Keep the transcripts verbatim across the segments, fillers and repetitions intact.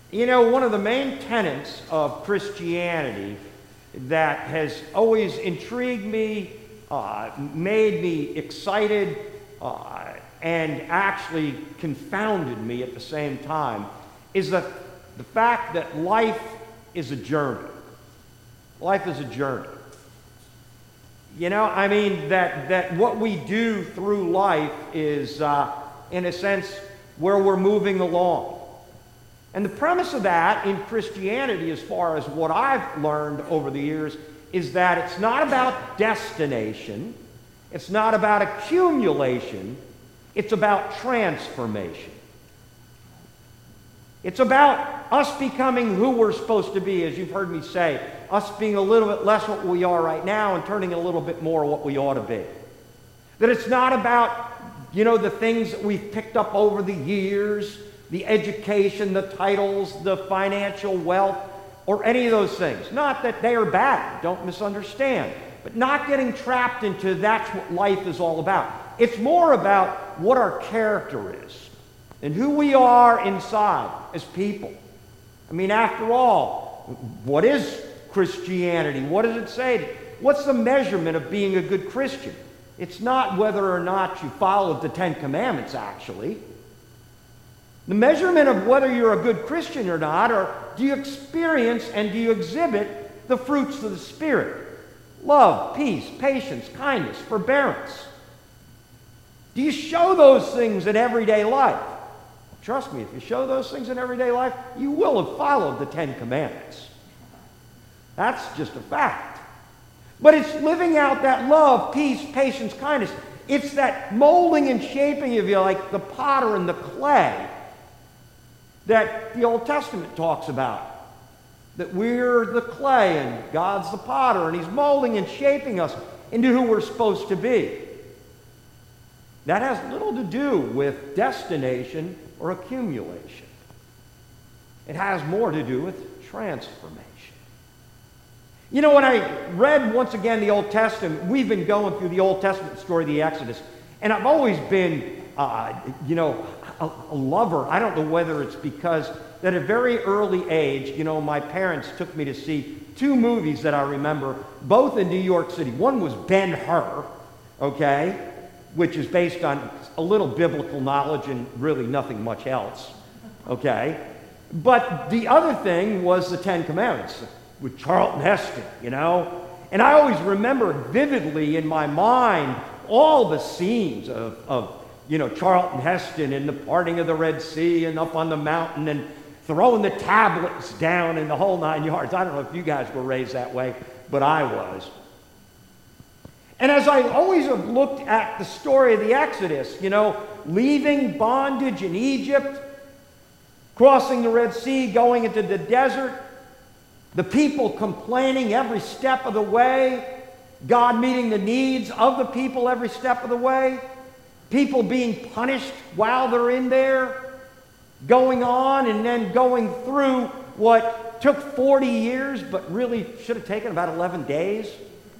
You know, one of the main tenets of Christianity that has always intrigued me, uh, made me excited, uh, and actually confounded me at the same time is the, the fact that life is a journey. Life is a journey. You know, I mean, that, that what we do through life is, uh, in a sense, where we're moving along. And the premise of that in Christianity, as far as what I've learned over the years, is that it's not about destination, it's not about accumulation, it's about transformation. It's about us becoming who we're supposed to be, as you've heard me say, us being a little bit less what we are right now and turning a little bit more what we ought to be. That it's not about, you know, the things that we've picked up over the years, the education, the titles, the financial wealth, or any of those things. Not that they are bad, don't misunderstand, but not getting trapped into that's what life is all about. It's more about what our character is and who we are inside as people. I mean, after all, what is Christianity? What does it say? What's the measurement of being a good Christian? It's not whether or not you followed the Ten Commandments, actually. The measurement of whether you're a good Christian or not, or do you experience and do you exhibit the fruits of the Spirit? Love, peace, patience, kindness, forbearance. Do you show those things in everyday life? Trust me, if you show those things in everyday life, you will have followed the Ten Commandments. That's just a fact. But it's living out that love, peace, patience, kindness. It's that molding and shaping, if you like, the potter and the clay that the Old Testament talks about. That we're the clay and God's the potter, and He's molding and shaping us into who we're supposed to be. That has little to do with destination or accumulation. It has more to do with transformation. You know, when I read once again the Old Testament, we've been going through the Old Testament story of the Exodus, and I've always been, uh, you know, a, a lover. I don't know whether it's because at a very early age, you know, my parents took me to see two movies that I remember, both in New York City. One was Ben-Hur, okay, which is based on a little biblical knowledge and really nothing much else, okay? But the other thing was the Ten Commandments with Charlton Heston, you know? And I always remember vividly in my mind all the scenes of, of, you know, Charlton Heston and the parting of the Red Sea and up on the mountain and throwing the tablets down and the whole nine yards. I don't know if you guys were raised that way, but I was. And as I always have looked at the story of the Exodus, you know, leaving bondage in Egypt, crossing the Red Sea, going into the desert, the people complaining every step of the way, God meeting the needs of the people every step of the way, people being punished while they're in there, going on and then going through what took forty years but really should have taken about eleven days.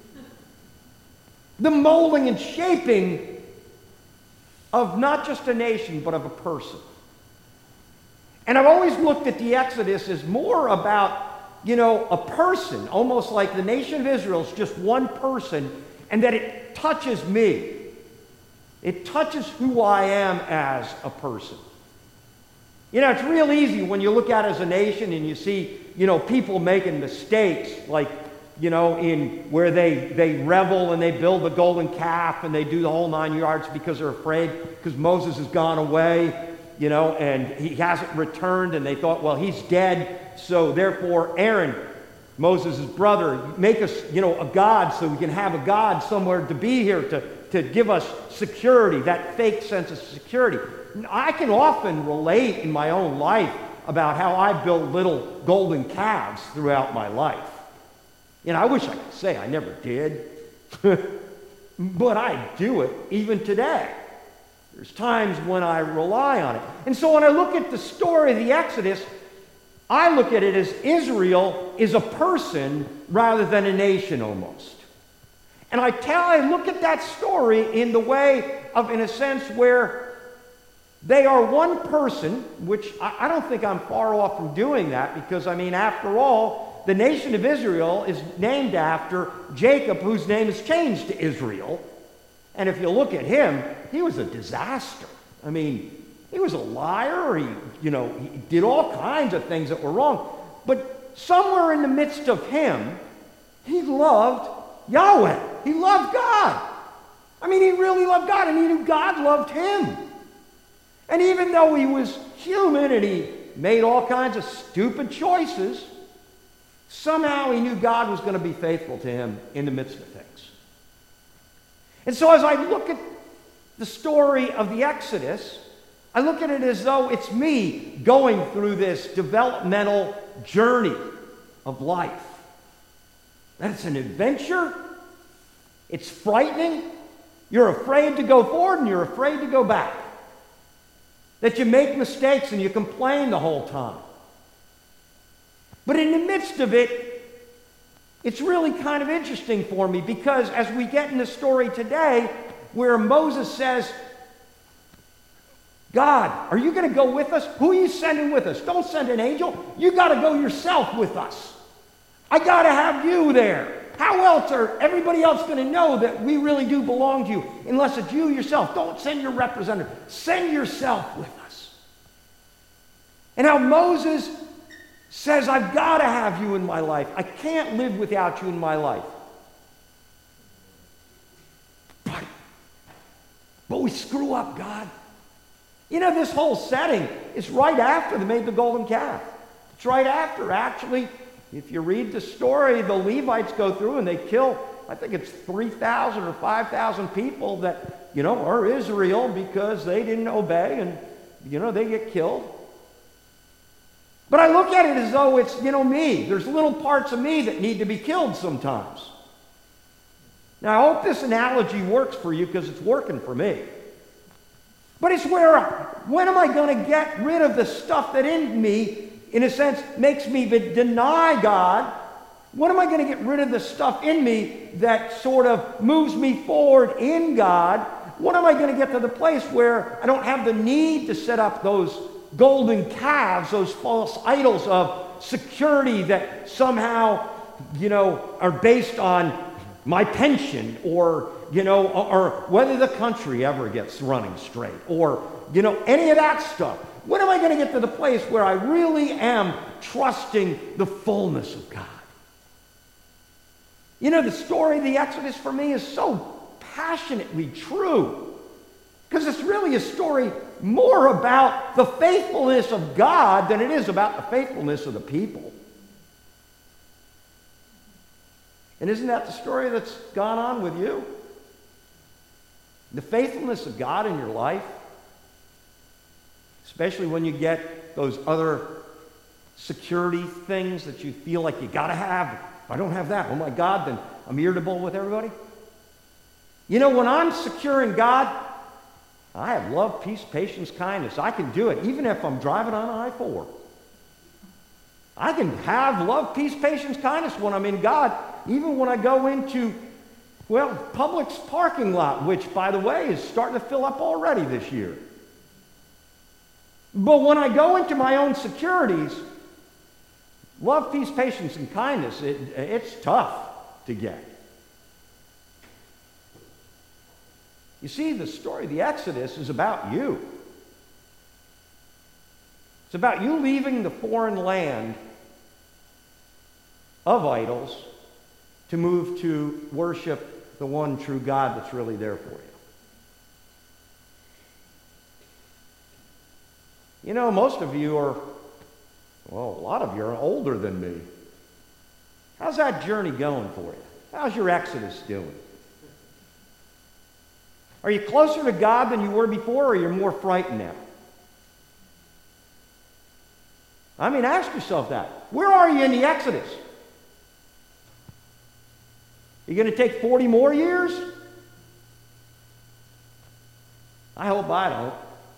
The molding and shaping of not just a nation, but of a person. And I've always looked at the Exodus as more about, you know, a person, almost like the nation of Israel is just one person, and that it touches me. It touches who I am as a person. You know, it's real easy when you look at it as a nation and you see, you know, people making mistakes, like, you know, in where they, they revel and they build the golden calf and they do the whole nine yards because they're afraid because Moses has gone away, you know, and he hasn't returned, and they thought, well, he's dead, so therefore Aaron, Moses' brother, make us, you know, a god so we can have a god somewhere to be here to, to give us security, that fake sense of security. I can often relate in my own life about how I built little golden calves throughout my life. And I wish I could say I never did, but I do it even today. There's times when I rely on it. And so when I look at the story of the Exodus, I look at it as Israel is a person rather than a nation almost. And I tell, I look at that story in the way of, in a sense, where They are one person, which I, I don't think I'm far off from doing that because, I mean, after all, the nation of Israel is named after Jacob, whose name is changed to Israel. And if you look at him, he was a disaster. I mean, he was a liar. He, you know, he did all kinds of things that were wrong. But somewhere in the midst of him, he loved Yahweh. He loved God. I mean, he really loved God, and he knew God loved him. And even though he was human and he made all kinds of stupid choices, somehow he knew God was going to be faithful to him in the midst of things. And so as I look at the story of the Exodus, I look at it as though it's me going through this developmental journey of life. That it's an adventure. It's frightening. You're afraid to go forward and you're afraid to go back. That you make mistakes and you complain the whole time. But in the midst of it, it's really kind of interesting for me because as we get in the story today where Moses says, God, are you going to go with us? Who are you sending with us? Don't send an angel. You got to go yourself with us. I got to have you there. How else are everybody else going to know that we really do belong to you unless it's you yourself? Don't send your representative. Send yourself with us. And how Moses says, I've got to have you in my life. I can't live without you in my life. But, but we screw up, God. You know, this whole setting is right after they made the golden calf. It's right after, actually. If you read the story, the Levites go through and they kill, I think it's three thousand or five thousand people that, you know, are Israel because they didn't obey and, you know, they get killed. But I look at it as though it's, you know, me. There's little parts of me that need to be killed sometimes. Now, I hope this analogy works for you because it's working for me. But it's where, when am I going to get rid of the stuff that in me, in a sense, makes me deny God? When am I going to get rid of the stuff in me that sort of moves me forward in God? When am I going to get to the place where I don't have the need to set up those golden calves, those false idols of security that somehow, you know, are based on my pension or, you know, or, or whether the country ever gets running straight or, you know, any of that stuff. When am I going to get to the place where I really am trusting the fullness of God? You know, the story of the Exodus for me is so passionately true because it's really a story more about the faithfulness of God than it is about the faithfulness of the people. And isn't that the story that's gone on with you? The faithfulness of God in your life? Especially when you get those other security things that you feel like you got to have. If I don't have that, oh my God, then I'm irritable with everybody. You know, when I'm secure in God, I have love, peace, patience, kindness. I can do it even if I'm driving on I four. I can have love, peace, patience, kindness when I'm in God, even when I go into, well, Publix parking lot, which, by the way, is starting to fill up already this year. But when I go into my own securities, love, peace, patience, and kindness, it, it's tough to get. You see, the story of the Exodus is about you. It's about you leaving the foreign land of idols to move to worship the one true God that's really there for you. You know, most of you are, well, a lot of you are older than me. How's that journey going for you? How's your Exodus doing? Are you closer to God than you were before, or you're more frightened now? I mean, ask yourself that. Where are you in the Exodus? Are you going to take forty more years? I hope I don't.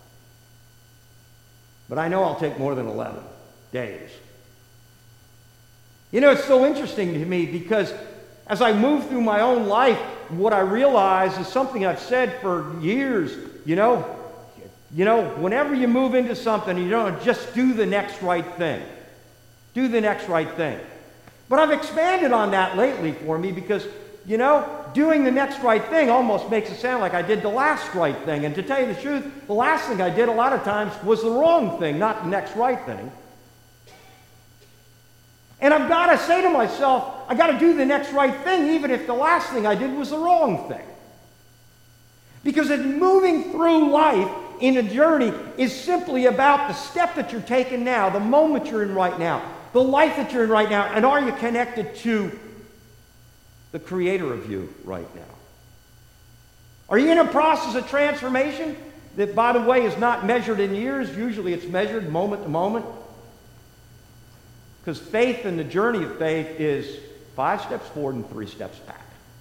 But I know I'll take more than eleven days. You know, it's so interesting to me because as I move through my own life, what I realize is something I've said for years. You know, You know, whenever you move into something, you don't just do the next right thing. Do the next right thing. But I've expanded on that lately for me because, you know, doing the next right thing almost makes it sound like I did the last right thing. And to tell you the truth, the last thing I did a lot of times was the wrong thing, not the next right thing. And I've got to say to myself, I got to do the next right thing even if the last thing I did was the wrong thing. Because in moving through life in a journey is simply about the step that you're taking now, the moment you're in right now, the life that you're in right now, and are you connected to the creator of you right now? Are you in a process of transformation that, by the way, is not measured in years? Usually it's measured moment to moment. Because faith and the journey of faith is five steps forward and three steps back.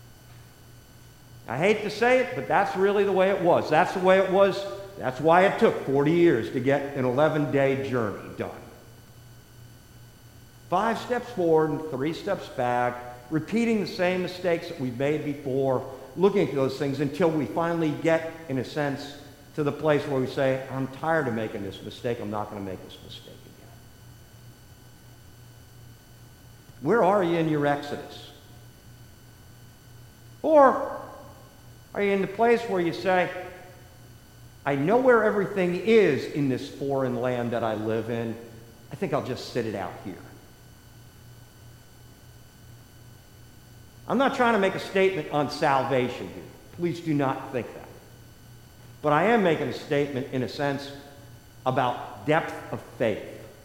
I hate to say it, but that's really the way it was. That's the way it was. That's why it took forty years to get an eleven-day journey done. Five steps forward and three steps back, repeating the same mistakes that we've made before, looking at those things until we finally get, in a sense, to the place where we say, I'm tired of making this mistake. I'm not going to make this mistake again. Where are you in your exodus? Or are you in the place where you say, I know where everything is in this foreign land that I live in. I think I'll just sit it out here. I'm not trying to make a statement on salvation here. Please do not think that. But I am making a statement, in a sense, about depth of faith.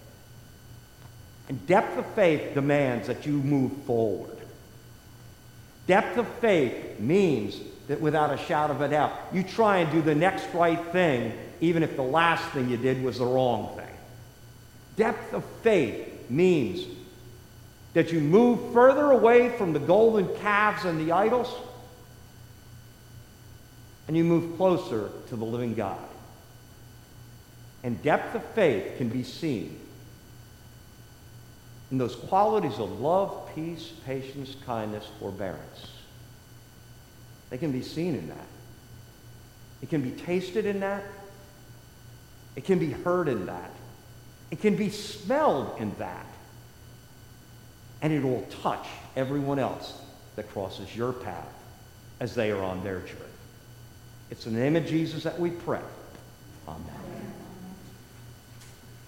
And depth of faith demands that you move forward. Depth of faith means that without a shadow of a doubt, you try and do the next right thing, even if the last thing you did was the wrong thing. Depth of faith means that you move further away from the golden calves and the idols, and you move closer to the living God. And depth of faith can be seen in those qualities of love, peace, patience, kindness, forbearance. They can be seen in that. It can be tasted in that. It can be heard in that. It can be smelled in that. And it will touch everyone else that crosses your path as they are on their journey. It's in the name of Jesus that we pray. Amen.